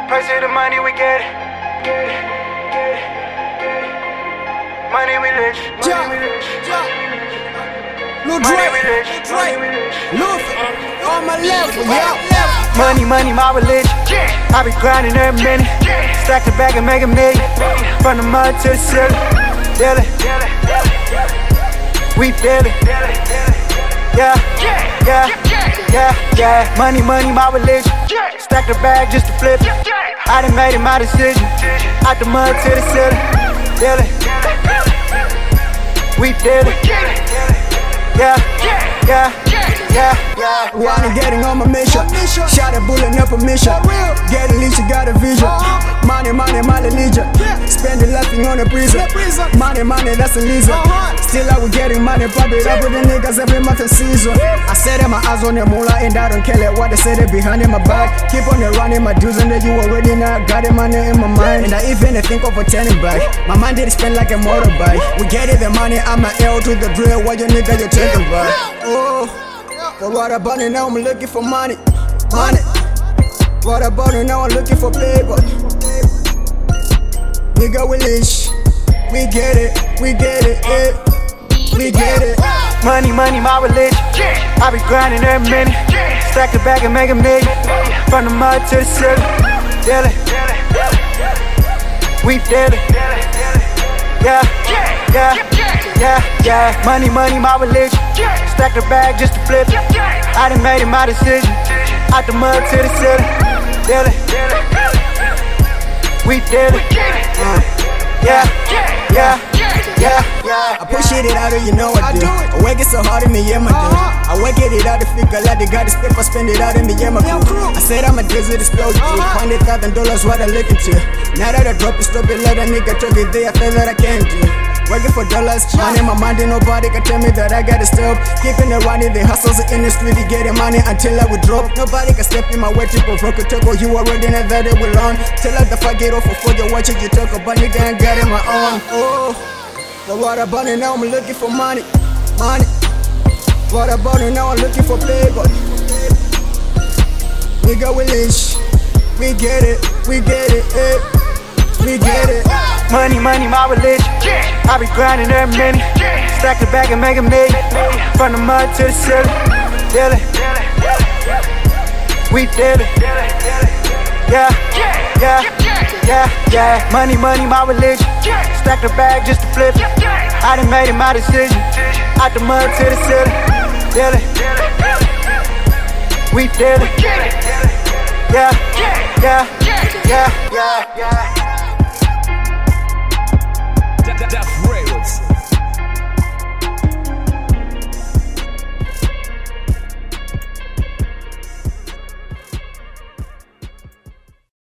Price of the money we get it. Money we rich. Lil Drake, Luther, on my level, yeah. Money, my religion. I be grinding every minute. Stack the bag and make a million. From the mud to the ceiling. Daily. We daily. Yeah. Money, my religion. Stack the bag just to flip it. I done made it my decision. Out the mud to the ceiling. Daily. We daily. Wanna getting on my mission. Shot a bullet, no permission. Get a leash, you got a vision. Money, my religion. Spend it laughing on the prison. Money, that's a reason. Still I was getting money, pop it up with the niggas every month and season. I set my eyes on the moolah and I don't care what they say, they behind in my back. Keep on the running my dues and that you already know. Got the money in my mind. And I even think of turning back. My mind did spend like a motorbike. We get it, the money, I'm a L to the drill. What you nigga you taking back? Oh, but what about it now? I'm looking for money. What about it now? I'm looking for paper. Nigga, we leash. We get it, we get it. Money, my religion. I be grinding every minute. Stack the bag and make a million. From the mud to the ceiling. Daily. We daily. Yeah. Money, my religion. Stack the bag just to flip it. I done made it my decision. Out the mud to the ceiling. Daily. We daily. I push it out of you know I do. I work it so hard in me, yeah, my dude. I work it out of figure like they got this paper, spend it out in me, yeah, my crew. I said I'm a desert explosion. $100,000 what I look into. Now that I drop it, stop it, let a nigga talk it there. I feel that I can't do. Working for dollars, money in my mind, and nobody can tell me that I gotta stop. Keeping it running, the hustles in the street, getting money until I would drop. Nobody can step in my way to provoke a tackle. You already know that it will on. Till I the fuck get off before you watch it, you talk about nigga and got it my own. Oh, but what about it now? I'm looking for money. What about it now? I'm looking for paper. Nigga, we leash. We get it. Money, my religion. I be grinding every minute. Stack the bag and make a million. From the mud to the ceiling. Daily. We daily. Yeah. Money, my religion. Stack the bag just to flip it. I done made it my decision. Out the mud to the ceiling. Daily. We daily. Yeah.